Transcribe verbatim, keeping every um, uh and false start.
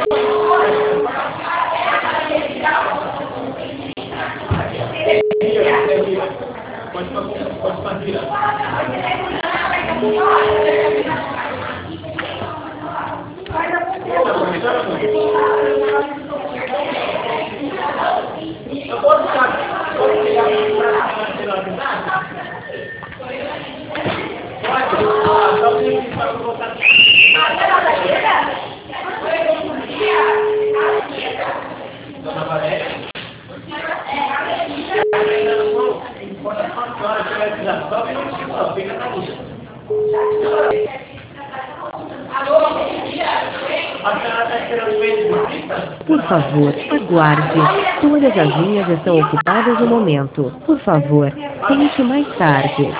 Por favor, aguarde. Todas as linhas estão ocupadas no momento. Por favor, tente mais tarde.